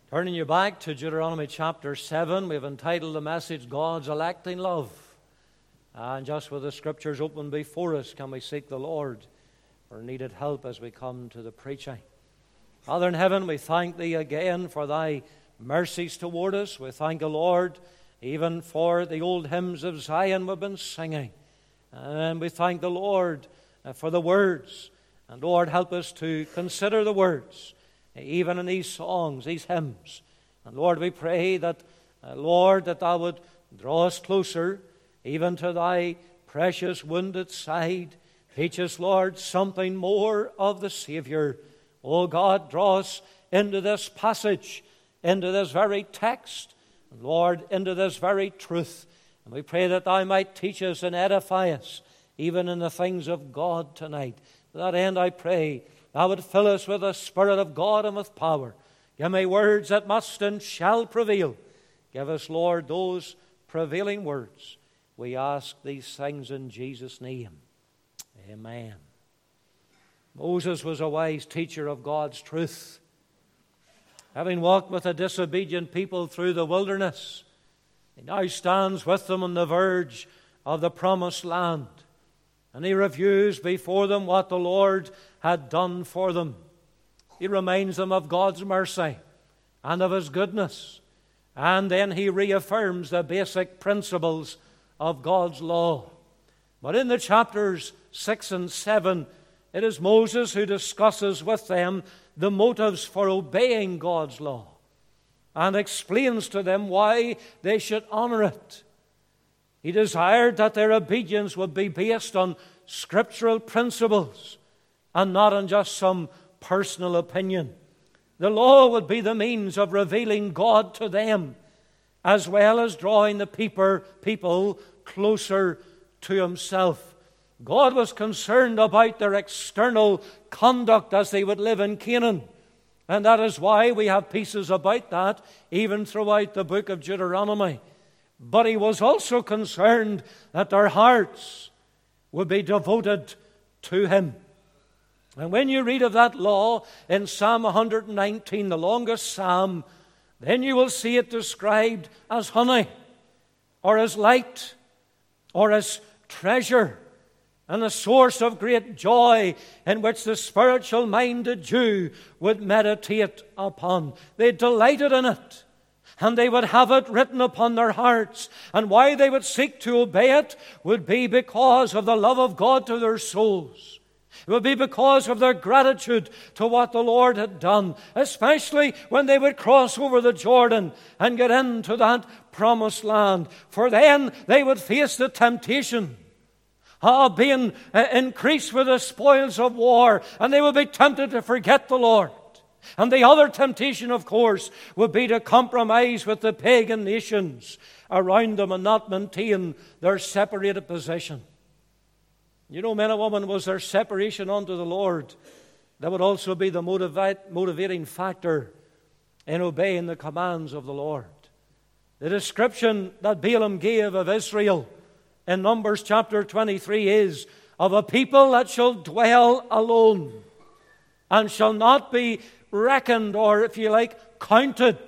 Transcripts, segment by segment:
Turning you back to Deuteronomy chapter 7, we've entitled the message, God's Electing Love. And just with the Scriptures open before us, can we seek the Lord for needed help as we come to the preaching. Father in heaven, we thank Thee again for Thy mercies toward us. We thank the Lord even for the old hymns of Zion we've been singing. And we thank the Lord for the words. And Lord, help us to consider the words, even in these songs, these hymns. And Lord, we pray that, Lord, that Thou would draw us closer, even to Thy precious wounded side. Teach us, Lord, something more of the Savior. Oh God, draw us into this passage, into this very text, and Lord, into this very truth. And we pray that Thou might teach us and edify us, even in the things of God tonight. To that end, I pray Thou would fill us with the Spirit of God and with power. Give me words that must and shall prevail. Give us, Lord, those prevailing words. We ask these things in Jesus' name. Amen. Moses was a wise teacher of God's truth. Having walked with a disobedient people through the wilderness, he now stands with them on the verge of the promised land. And he reviews before them what the Lord had done for them. He reminds them of God's mercy and of His goodness. And then he reaffirms the basic principles of God's law. But in the chapters 6 and 7, it is Moses who discusses with them the motives for obeying God's law and explains to them why they should honor it. He desired that their obedience would be based on scriptural principles and not on just some personal opinion. The law would be the means of revealing God to them, as well as drawing the people closer to Himself. God was concerned about their external conduct as they would live in Canaan. And that is why we have pieces about that even throughout the book of Deuteronomy. But He was also concerned that their hearts would be devoted to Him. And when you read of that law in Psalm 119, the longest psalm, then you will see it described as honey, or as light, or as treasure, and a source of great joy in which the spiritual-minded Jew would meditate upon. They delighted in it, and they would have it written upon their hearts. And why they would seek to obey it would be because of the love of God to their souls. It would be because of their gratitude to what the Lord had done, especially when they would cross over the Jordan and get into that promised land. For then they would face the temptation of being increased with the spoils of war, and they would be tempted to forget the Lord. And the other temptation, of course, would be to compromise with the pagan nations around them and not maintain their separated position. You know, men and women, was their separation unto the Lord that would also be the motivating factor in obeying the commands of the Lord. The description that Balaam gave of Israel in Numbers chapter 23 is of a people that shall dwell alone and shall not be reckoned, or if you like, counted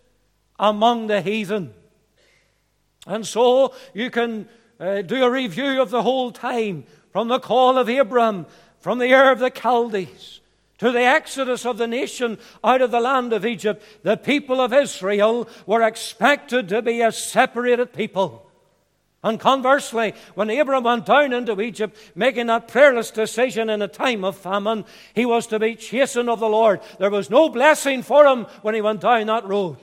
among the heathen. And so you can do a review of the whole time, from the call of Abram, from the Ur of the Chaldees, to the exodus of the nation out of the land of Egypt. The people of Israel were expected to be a separated people. And conversely, when Abram went down into Egypt, making that prayerless decision in a time of famine, he was to be chastened of the Lord. There was no blessing for him when he went down that road.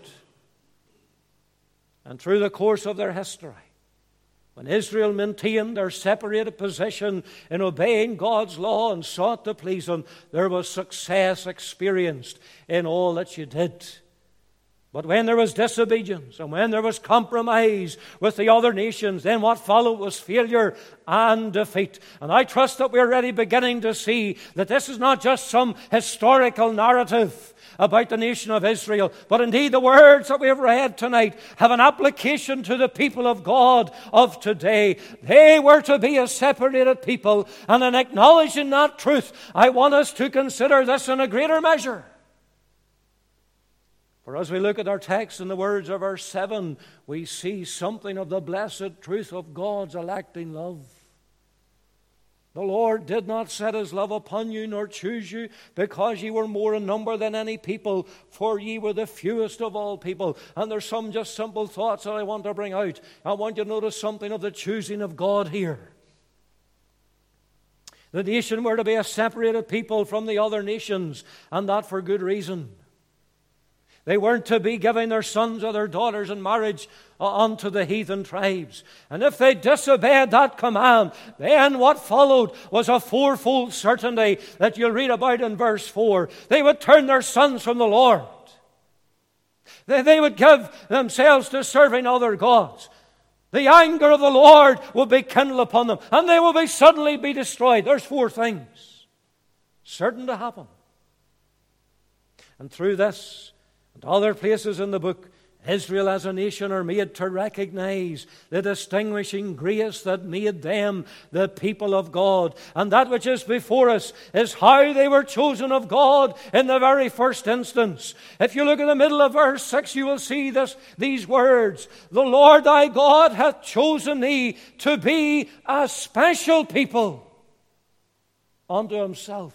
And through the course of their history, when Israel maintained their separated position in obeying God's law and sought to please Him, there was success experienced in all that you did. But when there was disobedience and when there was compromise with the other nations, then what followed was failure and defeat. And I trust that we're already beginning to see that this is not just some historical narrative about the nation of Israel, but indeed the words that we have read tonight have an application to the people of God of today. They were to be a separated people, and in acknowledging that truth, I want us to consider this in a greater measure. For as we look at our text in the words of verse 7, we see something of the blessed truth of God's electing love. The Lord did not set His love upon you, nor choose you, because ye were more in number than any people, for ye were the fewest of all people. And there's some just simple thoughts that I want to bring out. I want you to notice something of the choosing of God here. The nation were to be a separated people from the other nations, and that for good reason. They weren't to be giving their sons or their daughters in marriage unto the heathen tribes. And if they disobeyed that command, then what followed was a fourfold certainty that you'll read about in verse 4. They would turn their sons from the Lord. They would give themselves to serving other gods. The anger of the Lord will be kindled upon them, and they will suddenly be destroyed. There's four things certain to happen. And through this and other places in the book, Israel as a nation are made to recognize the distinguishing grace that made them the people of God. And that which is before us is how they were chosen of God in the very first instance. If you look in the middle of verse 6, you will see these words. The Lord thy God hath chosen thee to be a special people unto Himself.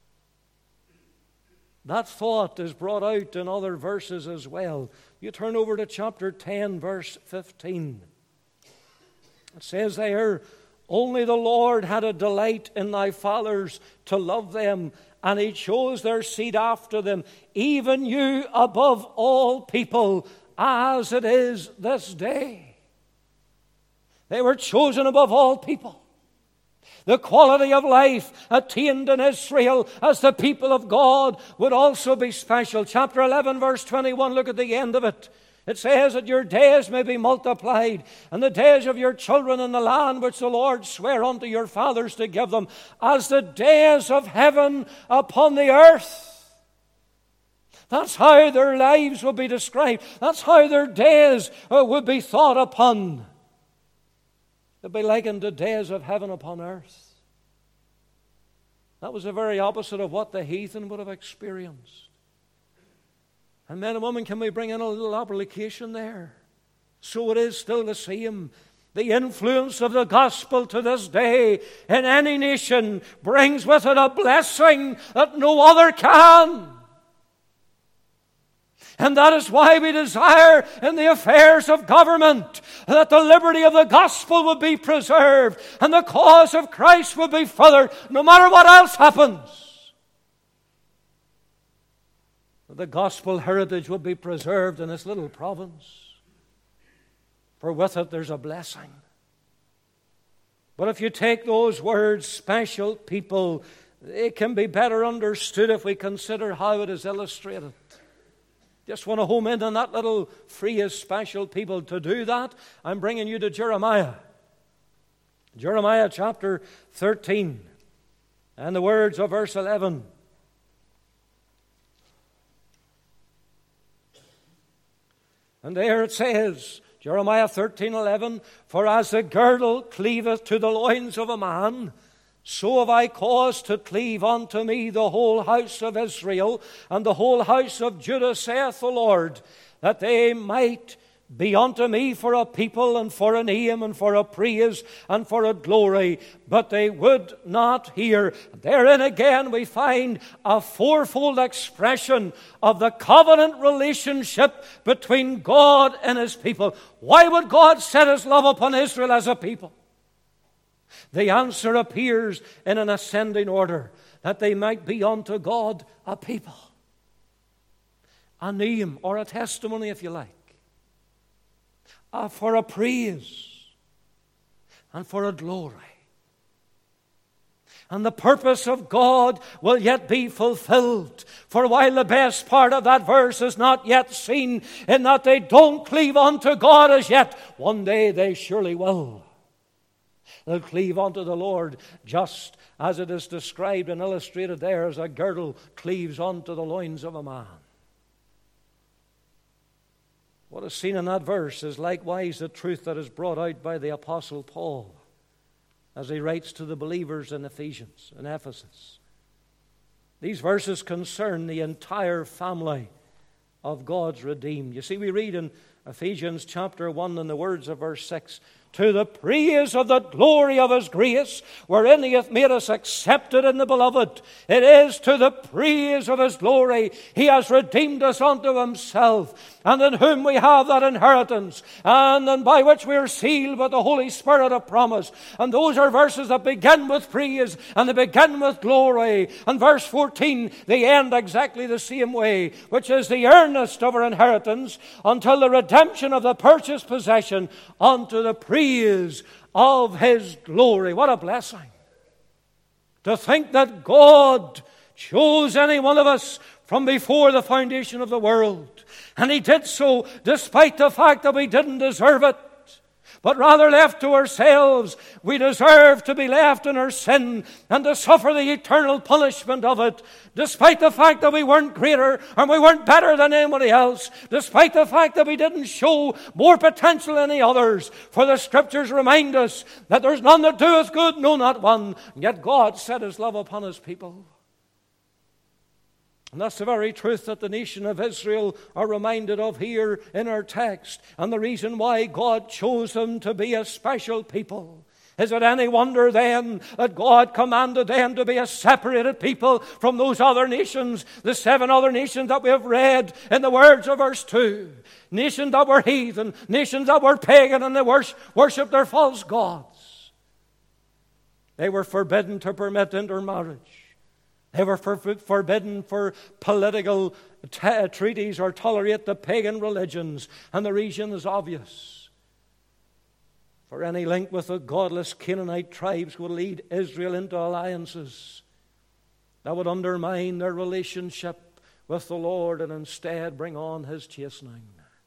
That thought is brought out in other verses as well. You turn over to chapter 10, verse 15. It says there, only the Lord had a delight in thy fathers to love them, and He chose their seed after them, even you above all people, as it is this day. They were chosen above all people. The quality of life attained in Israel as the people of God would also be special. Chapter 11, verse 21, look at the end of it. It says that your days may be multiplied, and the days of your children in the land which the Lord sware unto your fathers to give them, as the days of heaven upon the earth. That's how their lives will be described. That's how their days would be thought upon. They'd be likened to days of heaven upon earth. That was the very opposite of what the heathen would have experienced. And men and women, can we bring in a little application there? So it is still the same. The influence of the gospel to this day in any nation brings with it a blessing that no other can. And that is why we desire in the affairs of government that the liberty of the gospel would be preserved and the cause of Christ would be furthered no matter what else happens. The gospel heritage would be preserved in this little province. For with it there's a blessing. But if you take those words, special people, it can be better understood if we consider how it is illustrated. Just want to home in on that little phrase, special people. To do that, I'm bringing you to Jeremiah. Jeremiah chapter 13 and the words of verse 11. And there it says, Jeremiah 13:11, for as the girdle cleaveth to the loins of a man, so have I caused to cleave unto me the whole house of Israel and the whole house of Judah, saith the Lord, that they might be unto me for a people and for a name and for a praise and for a glory. But they would not hear. Therein again we find a fourfold expression of the covenant relationship between God and His people. Why would God set His love upon Israel as a people? The answer appears in an ascending order, that they might be unto God a people, a name or a testimony, if you like, for a praise and for a glory. And the purpose of God will yet be fulfilled. For while the best part of that verse is not yet seen, in that they don't cleave unto God as yet, one day they surely will. They'll cleave unto the Lord, just as it is described and illustrated there, as a girdle cleaves unto the loins of a man. What is seen in that verse is likewise the truth that is brought out by the Apostle Paul as he writes to the believers in Ephesus. These verses concern the entire family of God's redeemed. You see, we read in Ephesians chapter 1 in the words of verse 6, to the praise of the glory of His grace, wherein He hath made us accepted in the Beloved. It is to the praise of His glory. He has redeemed us unto Himself, and in whom we have that inheritance, and by which we are sealed with the Holy Spirit of promise. And those are verses that begin with praise, and they begin with glory. And verse 14, they end exactly the same way, which is the earnest of our inheritance, until the redemption of the purchased possession, unto the praise of His glory. What a blessing. To think that God chose any one of us from before the foundation of the world. And He did so despite the fact that we didn't deserve it, but rather left to ourselves, we deserve to be left in our sin and to suffer the eternal punishment of it, despite the fact that we weren't greater and we weren't better than anybody else, despite the fact that we didn't show more potential than any others. For the Scriptures remind us that there's none that doeth good, no, not one. And yet God set His love upon His people. And that's the very truth that the nation of Israel are reminded of here in our text. And the reason why God chose them to be a special people. Is it any wonder then that God commanded them to be a separated people from those other nations, the 7 other nations that we have read in the words of verse 2? Nations that were heathen, nations that were pagan, and they worshipped their false gods. They were forbidden to permit intermarriage. They were forbidden for political treaties or tolerate the pagan religions. And the reason is obvious. For any link with the godless Canaanite tribes would lead Israel into alliances that would undermine their relationship with the Lord and instead bring on His chastening.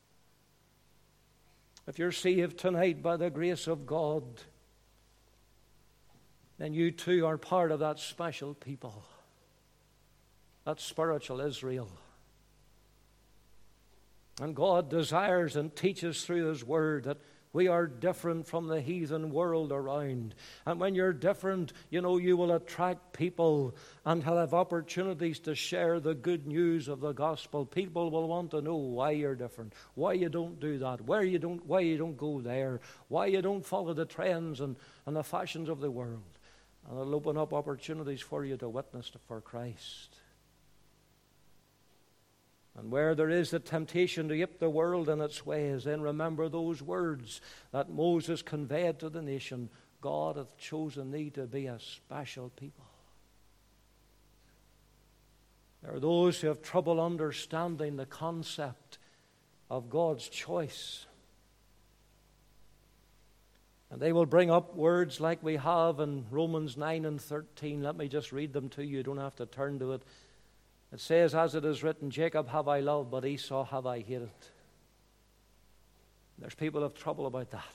If you're saved tonight by the grace of God, then you too are part of that special people. That spiritual Israel. And God desires and teaches through His Word that we are different from the heathen world around. And when you're different, you will attract people and have opportunities to share the good news of the gospel. People will want to know why you're different, why you don't do that, why you don't go there, why you don't follow the trends and the fashions of the world. And it'll open up opportunities for you to witness for Christ. And where there is the temptation to yip the world in its ways, then remember those words that Moses conveyed to the nation. God hath chosen thee to be a special people. There are those who have trouble understanding the concept of God's choice. And they will bring up words like we have in Romans 9 and 13. Let me just read them to you. You don't have to turn to it. It says, as it is written, Jacob have I loved, but Esau have I hated. There's people who have trouble about that.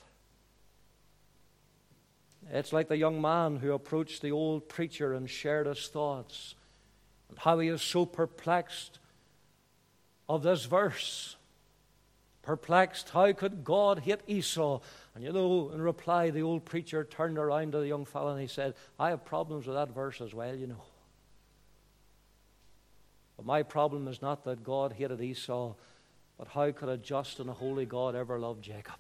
It's like the young man who approached the old preacher and shared his thoughts, and how he is so perplexed of this verse. Perplexed, how could God hate Esau? And in reply, the old preacher turned around to the young fellow and he said, I have problems with that verse as well, But my problem is not that God hated Esau, but how could a just and a holy God ever love Jacob?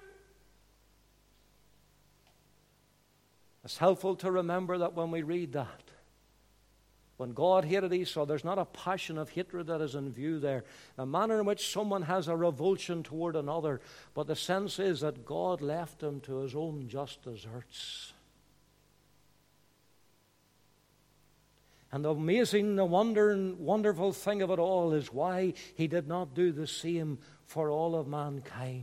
It's helpful to remember that when we read that, when God hated Esau, there's not a passion of hatred that is in view there, a manner in which someone has a revulsion toward another, but the sense is that God left him to his own just deserts. And the amazing, the wonderful thing of it all is why He did not do the same for all of mankind.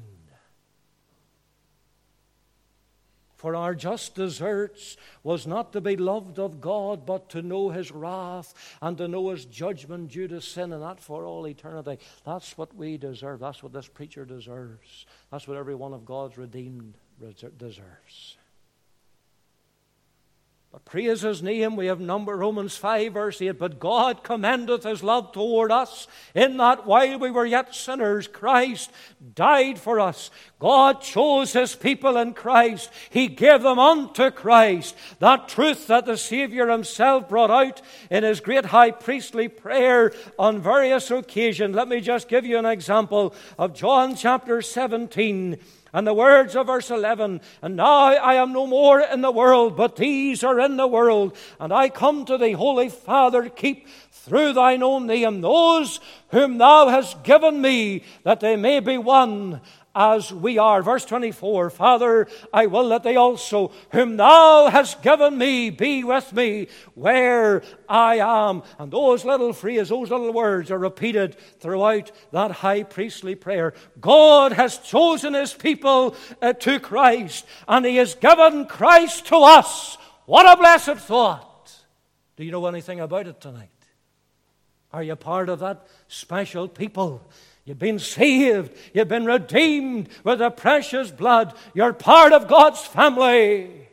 For our just deserts was not to be loved of God, but to know His wrath and to know His judgment due to sin, and that for all eternity. That's what we deserve. That's what this preacher deserves. That's what every one of God's redeemed deserves. But praise His name. We have Romans 5 verse 8. But God commendeth His love toward us, in that while we were yet sinners, Christ died for us. God chose His people in Christ. He gave them unto Christ. That truth that the Savior Himself brought out in His great high priestly prayer on various occasions. Let me just give you an example of John chapter 17. And the words of verse 11, and now I am no more in the world, but these are in the world. And I come to thee, Holy Father, to keep through thine own name those whom thou hast given me, that they may be one as we are. Verse 24, Father, I will that they also, whom thou hast given me, be with me where I am. And those little phrases, those little words are repeated throughout that high priestly prayer. God has chosen His people to Christ, and He has given Christ to us. What a blessed thought. Do you know anything about it tonight? Are you part of that special people? You've been saved. You've been redeemed with the precious blood. You're part of God's family.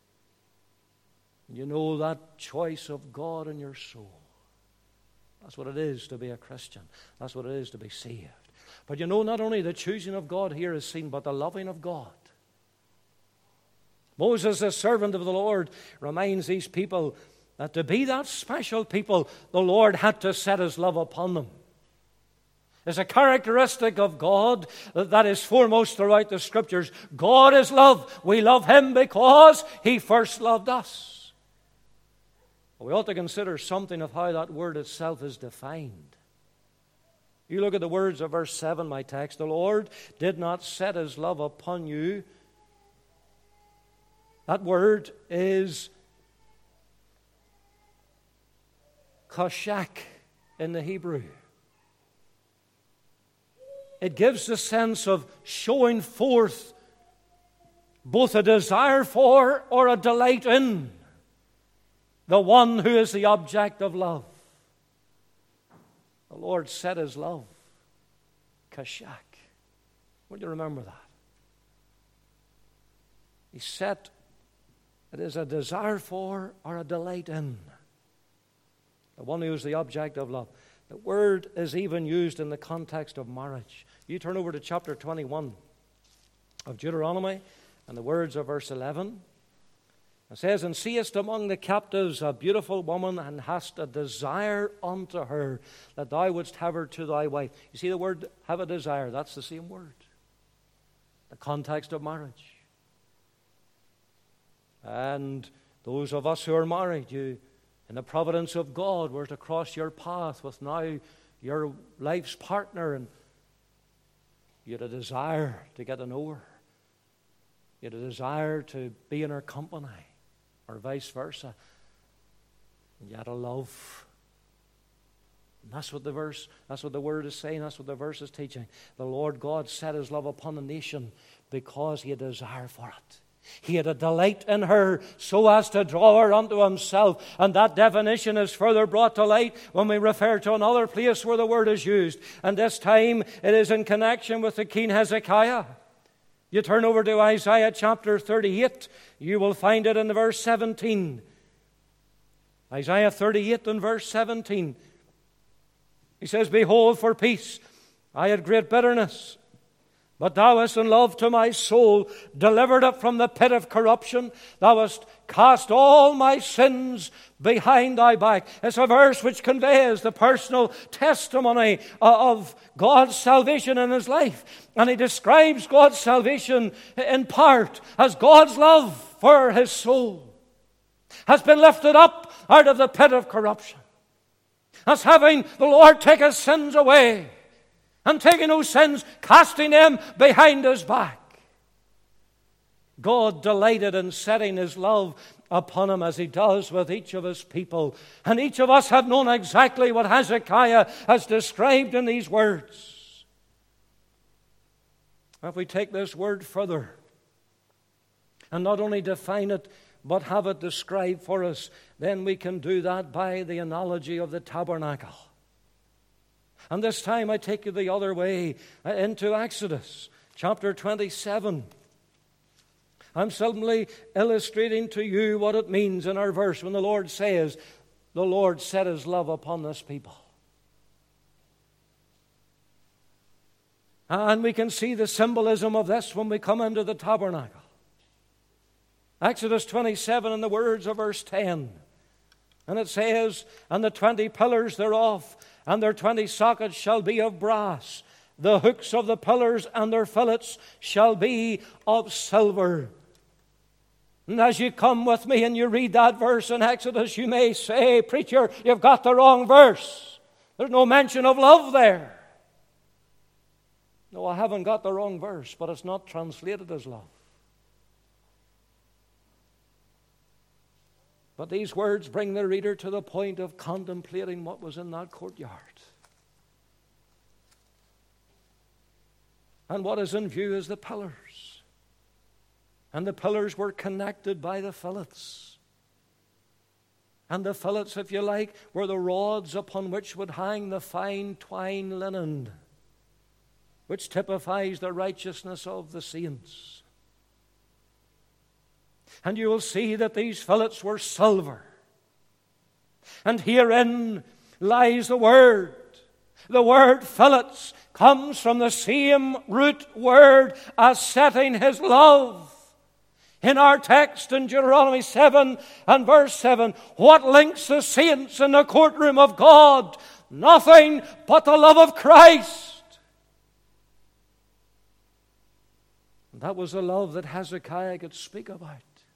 You know that choice of God in your soul. That's what it is to be a Christian. That's what it is to be saved. But you know, not only the choosing of God here is seen, but the loving of God. Moses, the servant of the Lord, reminds these people that to be that special people, the Lord had to set His love upon them. It's a characteristic of God that is foremost throughout the Scriptures. God is love. We love Him because He first loved us. We ought to consider something of how that word itself is defined. You look at the words of verse 7, my text. The Lord did not set His love upon you. That word is kashak in the Hebrew. It gives the sense of showing forth both a desire for or a delight in the one who is the object of love. The Lord set His love, kashak. Will you remember that? He set, it is a desire for or a delight in the one who is the object of love. The word is even used in the context of marriage. You turn over to chapter 21 of Deuteronomy and the words of verse 11. It says, and seest among the captives a beautiful woman, and hast a desire unto her, that thou wouldst have her to thy wife. You see the word have a desire, that's the same word. The context of marriage. And those of us who are married, you, in the providence of God, were to cross your path with now your life's partner, and you had a desire to get to know her. You had a desire to be in her company, or vice versa. And you had a love. And that's what the word is saying, that's what the verse is teaching. The Lord God set His love upon the nation because He had a desire for it. He had a delight in her so as to draw her unto Himself. And that definition is further brought to light when we refer to another place where the word is used. And this time it is in connection with the King Hezekiah. You turn over to Isaiah chapter 38. You will find it in verse 17. Isaiah 38 and verse 17. He says, behold, for peace I had great bitterness, but thou hast in love to my soul delivered it from the pit of corruption. Thou hast cast all my sins behind thy back. It's a verse which conveys the personal testimony of God's salvation in his life. And he describes God's salvation in part as God's love for his soul has been lifted up out of the pit of corruption. As having the Lord take his sins away, and taking those sins, casting them behind his back. God delighted in setting his love upon him as he does with each of his people. And each of us have known exactly what Hezekiah has described in these words. If we take this word further, and not only define it, but have it described for us, then we can do that by the analogy of the tabernacle. And this time I take you the other way into Exodus chapter 27. I'm simply illustrating to you what it means in our verse when the Lord says, the Lord set His love upon this people. And we can see the symbolism of this when we come into the tabernacle. Exodus 27 in the words of verse 10. And it says, and the 20 pillars thereof, and their 20 sockets shall be of brass. The hooks of the pillars and their fillets shall be of silver. And as you come with me and you read that verse in Exodus, you may say, preacher, you've got the wrong verse. There's no mention of love there. No, I haven't got the wrong verse, but it's not translated as love. But these words bring the reader to the point of contemplating what was in that courtyard. And what is in view is the pillars. And the pillars were connected by the fillets. And the fillets, if you like, were the rods upon which would hang the fine twine linen, which typifies the righteousness of the saints. And you will see that these fillets were silver. And herein lies the word. The word fillets comes from the same root word as setting His love. In our text in Deuteronomy 7 and verse 7, what links the saints in the courtroom of God? Nothing but the love of Christ. And that was the love that Hezekiah could speak about,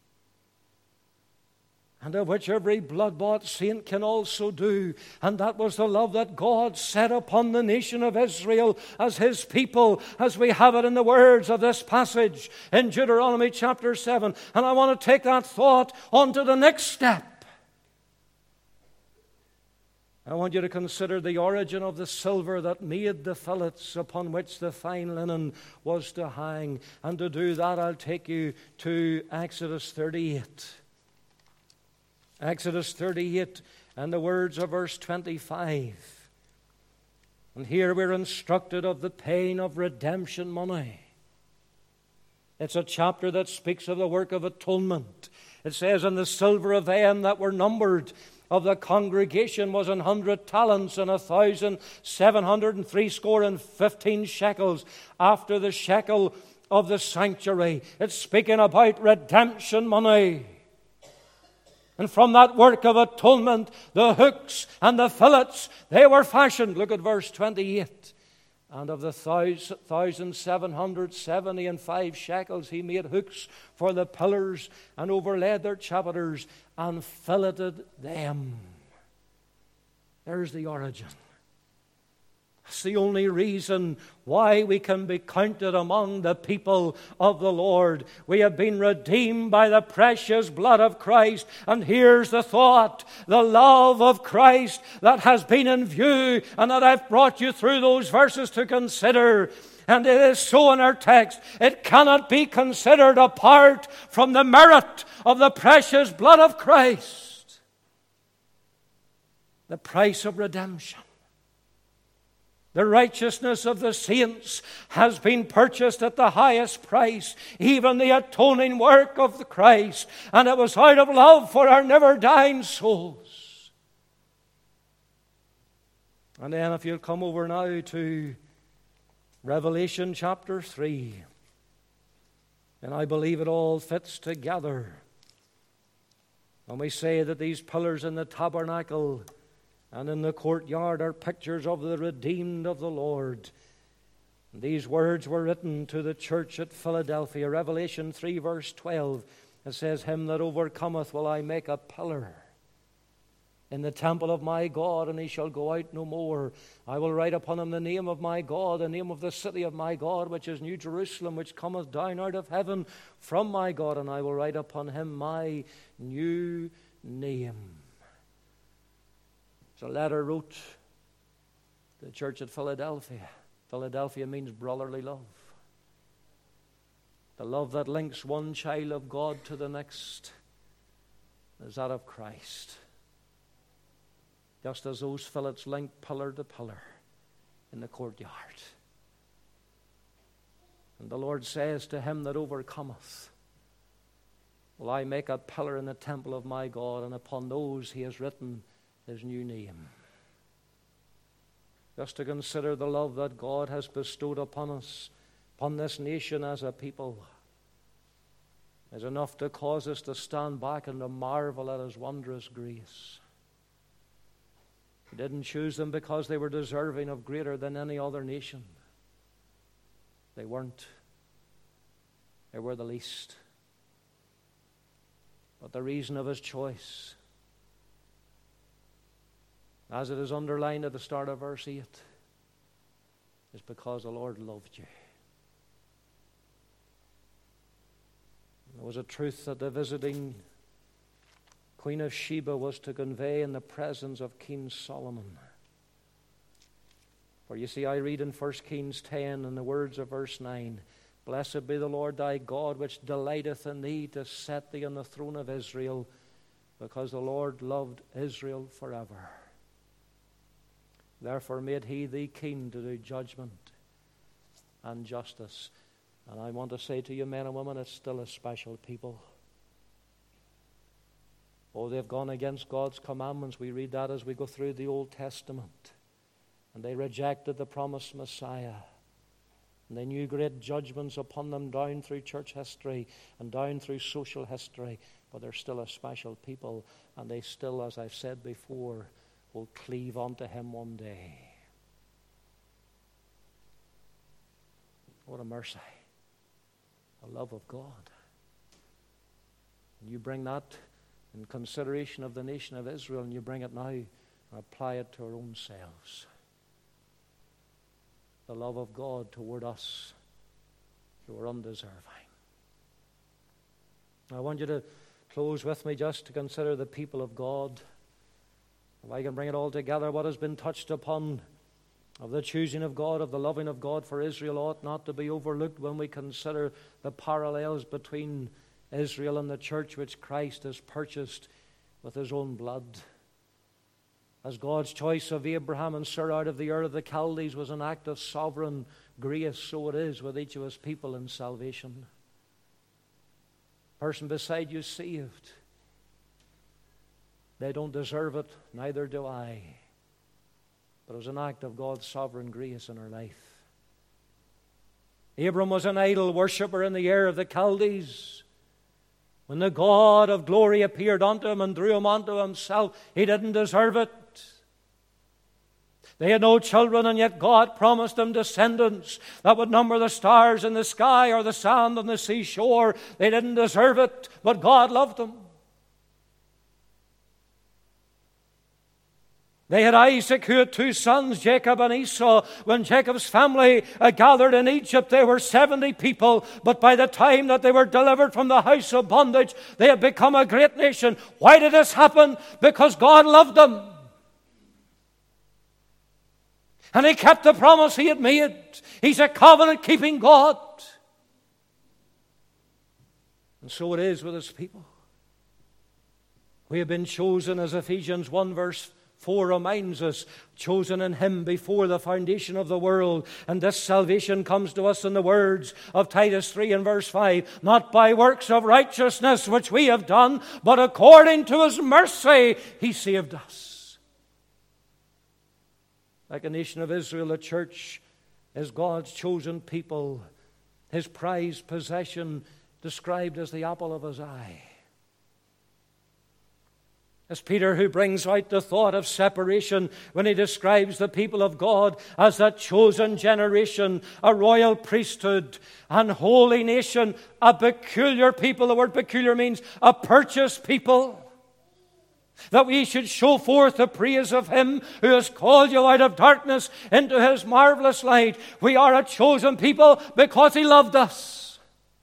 and of which every blood-bought saint can also do. And that was the love that God set upon the nation of Israel as His people, as we have it in the words of this passage in Deuteronomy chapter 7. And I want to take that thought on to the next step. I want you to consider the origin of the silver that made the fillets upon which the fine linen was to hang. And to do that, I'll take you to Exodus 38. Exodus 38 and the words of verse 25. And here we're instructed of the paying of redemption money. It's a chapter that speaks of the work of atonement. It says, and the silver of them that were numbered of the congregation was 100 talents and 1,760 shekels, after the shekel of the sanctuary. It's speaking about redemption money. And from that work of atonement, the hooks and the fillets, they were fashioned. Look at verse 28. And of the 1,775 shekels, he made hooks for the pillars and overlaid their chapiters and filleted them. There's the origin. It's the only reason why we can be counted among the people of the Lord. We have been redeemed by the precious blood of Christ. And here's the thought, the love of Christ that has been in view and that I've brought you through those verses to consider. And it is so in our text. It cannot be considered apart from the merit of the precious blood of Christ. The price of redemption. The righteousness of the saints has been purchased at the highest price, even the atoning work of the Christ. And it was out of love for our never-dying souls. And then if you'll come over now to Revelation chapter 3, and I believe it all fits together. When we say that these pillars in the tabernacle and in the courtyard are pictures of the redeemed of the Lord. These words were written to the church at Philadelphia. Revelation 3 verse 12. It says, him that overcometh will I make a pillar in the temple of my God, and he shall go out no more. I will write upon him the name of my God, the name of the city of my God, which is New Jerusalem, which cometh down out of heaven from my God, and I will write upon him my new name. A letter wrote to the church at Philadelphia. Philadelphia means brotherly love. The love that links one child of God to the next is that of Christ. Just as those fillets link pillar to pillar in the courtyard. And the Lord says to him that overcometh, will I make a pillar in the temple of my God, and upon those he has written his new name. Just to consider the love that God has bestowed upon us, upon this nation as a people, is enough to cause us to stand back and to marvel at his wondrous grace. He didn't choose them because they were deserving of greater than any other nation. They weren't. They were the least. But the reason of his choice, as it is underlined at the start of verse 8, is because the Lord loved you. There was a truth that the visiting Queen of Sheba was to convey in the presence of King Solomon. For you see, I read in 1 Kings 10 in the words of verse 9, Blessed be the Lord thy God, which delighteth in thee to set thee on the throne of Israel, because the Lord loved Israel forever. Therefore made he thee king to do judgment and justice. And I want to say to you, men and women, it's still a special people. Oh, they've gone against God's commandments. We read that as we go through the Old Testament. And they rejected the promised Messiah. And they knew great judgments upon them down through church history and down through social history. But they're still a special people. And they still, as I've said before, will cleave unto him one day. What a mercy. The love of God. And you bring that in consideration of the nation of Israel, and you bring it now and apply it to our own selves. The love of God toward us who are undeserving. I want you to close with me just to consider the people of God. If I can bring it all together, what has been touched upon of the choosing of God, of the loving of God for Israel, ought not to be overlooked when we consider the parallels between Israel and the church which Christ has purchased with his own blood. As God's choice of Abraham and Sarah out of the Ur of the Chaldees was an act of sovereign grace, so it is with each of his people in salvation. Person beside you saved. They don't deserve it, neither do I. But it was an act of God's sovereign grace in our life. Abram was an idol worshipper in the Ur of the Chaldees. When the God of glory appeared unto him and drew him unto himself, he didn't deserve it. They had no children, and yet God promised them descendants that would number the stars in the sky or the sand on the seashore. They didn't deserve it, but God loved them. They had Isaac, who had two sons, Jacob and Esau. When Jacob's family gathered in Egypt, they were 70 people. But by the time that they were delivered from the house of bondage, they had become a great nation. Why did this happen? Because God loved them. And he kept the promise he had made. He's a covenant-keeping God. And so it is with his people. We have been chosen, as Ephesians 1 verse 4 reminds us, chosen in him before the foundation of the world. And this salvation comes to us in the words of Titus 3 and verse 5. Not by works of righteousness which we have done, but according to his mercy he saved us. Like the nation of Israel, the church is God's chosen people, his prized possession, described as the apple of his eye. It's Peter who brings out the thought of separation when he describes the people of God as a chosen generation, a royal priesthood, an holy nation, a peculiar people. The word peculiar means a purchased people. That we should show forth the praise of him who has called you out of darkness into his marvelous light. We are a chosen people because he loved us.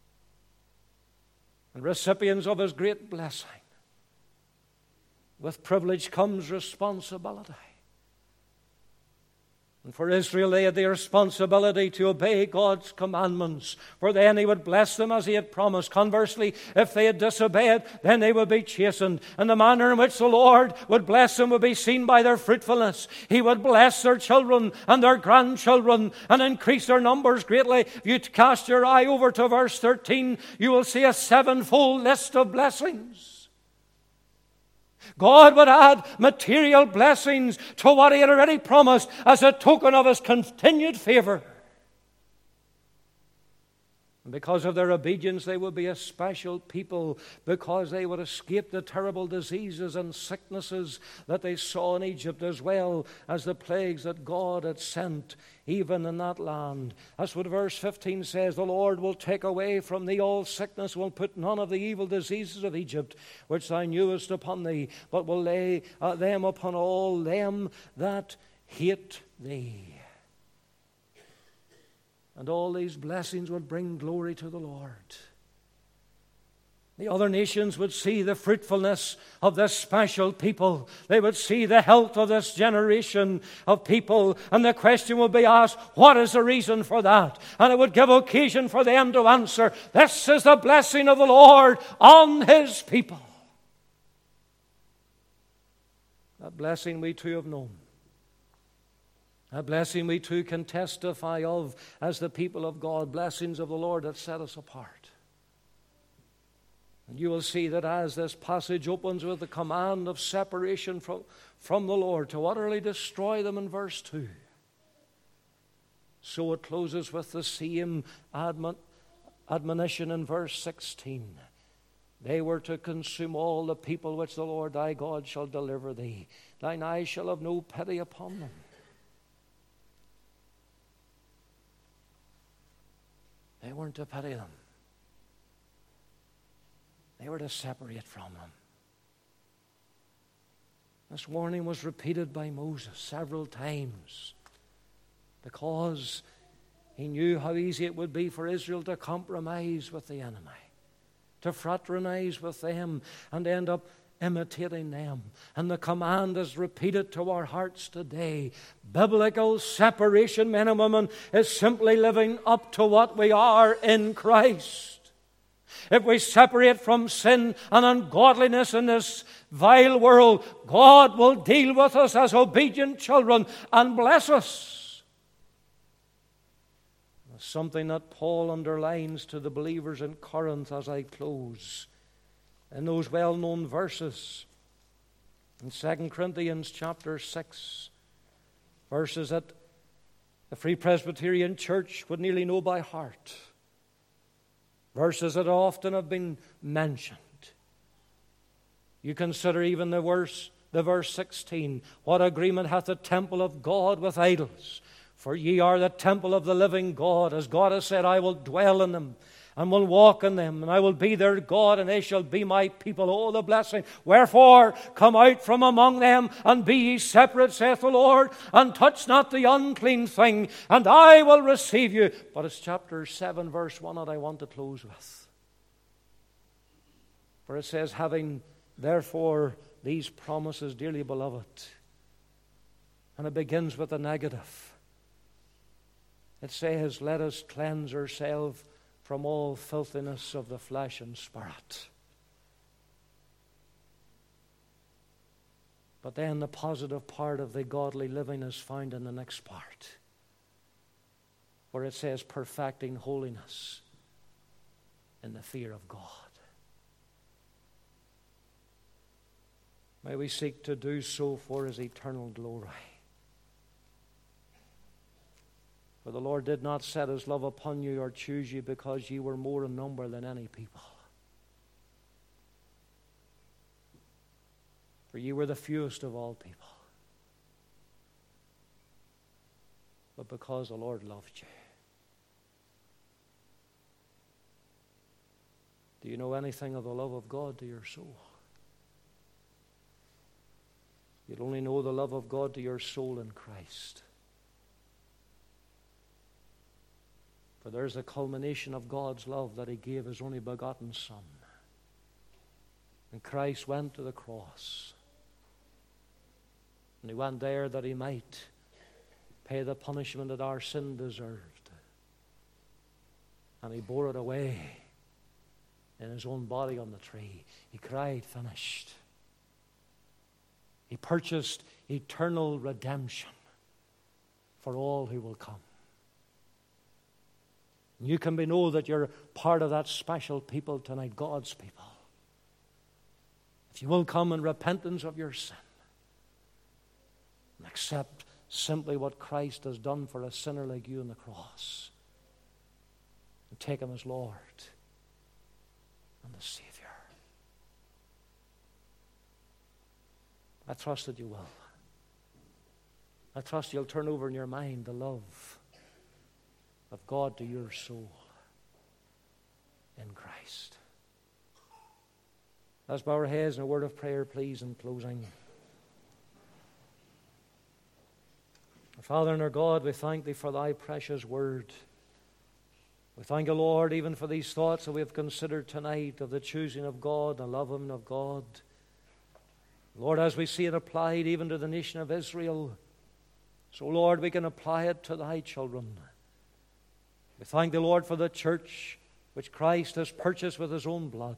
And recipients of his great blessing. With privilege comes responsibility. And for Israel, they had the responsibility to obey God's commandments, for then He would bless them as He had promised. Conversely, if they had disobeyed, then they would be chastened. And the manner in which the Lord would bless them would be seen by their fruitfulness. He would bless their children and their grandchildren and increase their numbers greatly. If you cast your eye over to verse 13, you will see a sevenfold list of blessings. God would add material blessings to what He had already promised as a token of His continued favor. And because of their obedience, they would be a special people, because they would escape the terrible diseases and sicknesses that they saw in Egypt, as well as the plagues that God had sent even in that land. That's what verse 15 says. The Lord will take away from thee all sickness, will put none of the evil diseases of Egypt, which thou knewest, upon thee, but will lay them upon all them that hate thee. And all these blessings would bring glory to the Lord. The other nations would see the fruitfulness of this special people. They would see the health of this generation of people. And the question would be asked, what is the reason for that? And it would give occasion for them to answer, this is the blessing of the Lord on His people. That blessing we too have known. A blessing we too can testify of as the people of God, blessings of the Lord that set us apart. And you will see that as this passage opens with the command of separation from the Lord to utterly destroy them in verse 2, so it closes with the same admonition in verse 16. They were to consume all the people which the Lord thy God shall deliver thee. Thine eyes shall have no pity upon them. They weren't to pity them. They were to separate from them. This warning was repeated by Moses several times because he knew how easy it would be for Israel to compromise with the enemy, to fraternize with them and end up imitating them. And the command is repeated to our hearts today. Biblical separation, men and women, is simply living up to what we are in Christ. If we separate from sin and ungodliness in this vile world, God will deal with us as obedient children and bless us. Something that Paul underlines to the believers in Corinth as I close. In those well-known verses in 2 Corinthians chapter 6, verses that the Free Presbyterian Church would nearly know by heart, verses that often have been mentioned. You consider even the verse 16, what agreement hath the temple of God with idols? For ye are the temple of the living God. As God has said, I will dwell in them and will walk in them, and I will be their God, and they shall be my people. Oh, the blessing. Wherefore, come out from among them, and be ye separate, saith the Lord, and touch not the unclean thing, and I will receive you. But it's chapter 7, verse 1 that I want to close with. For it says, having therefore these promises, dearly beloved, and it begins with a negative. It says, let us cleanse ourselves from all filthiness of the flesh and spirit. But then the positive part of the godly living is found in the next part, where it says, perfecting holiness in the fear of God. May we seek to do so for His eternal glory. For the Lord did not set His love upon you or choose you because ye were more in number than any people. For ye were the fewest of all people. But because the Lord loved you. Do you know anything of the love of God to your soul? You'll only know the love of God to your soul in Christ. For there's a culmination of God's love that He gave His only begotten Son. And Christ went to the cross. And He went there that He might pay the punishment that our sin deserved. And he bore it away in his own body on the tree. He cried, finished. He purchased eternal redemption for all who will come. You can know that you're part of that special people tonight, God's people. If you will come in repentance of your sin and accept simply what Christ has done for a sinner like you on the cross, and take him as Lord and the Savior. I trust that you will. I trust you'll turn over in your mind the love of God to your soul in Christ. Let's bow our heads in a word of prayer, please, in closing. Our Father and our God, we thank Thee for Thy precious word. We thank You, Lord, even for these thoughts that we have considered tonight of the choosing of God, the loving of God. Lord, as we see it applied even to the nation of Israel, so, Lord, we can apply it to Thy children. We thank Thee, Lord, for the church which Christ has purchased with His own blood.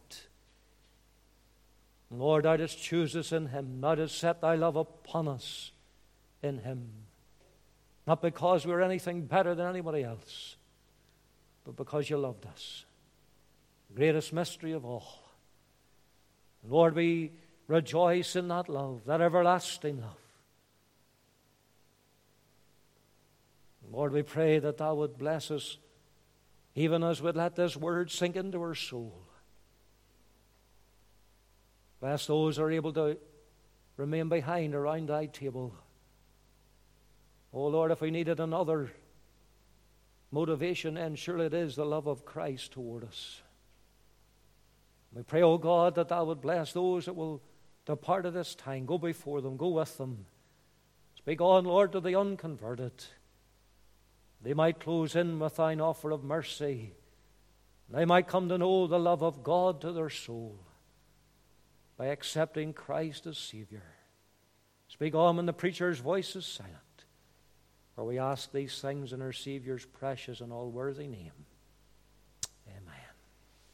Lord, Thou dost choose us in Him. Thou dost set Thy love upon us in Him. Not because we're anything better than anybody else, but because You loved us. The greatest mystery of all. Lord, we rejoice in that love, that everlasting love. Lord, we pray that Thou would bless us even as we'd let this word sink into our soul. Bless those who are able to remain behind around Thy table. Oh Lord, if we needed another motivation, then surely it is the love of Christ toward us. We pray, oh God, that Thou would bless those that will depart at this time. Go before them, go with them. Speak on, Lord, to the unconverted. They might close in with Thine offer of mercy. They might come to know the love of God to their soul by accepting Christ as Savior. Speak on when the preacher's voice is silent. For we ask these things in our Savior's precious and all-worthy name.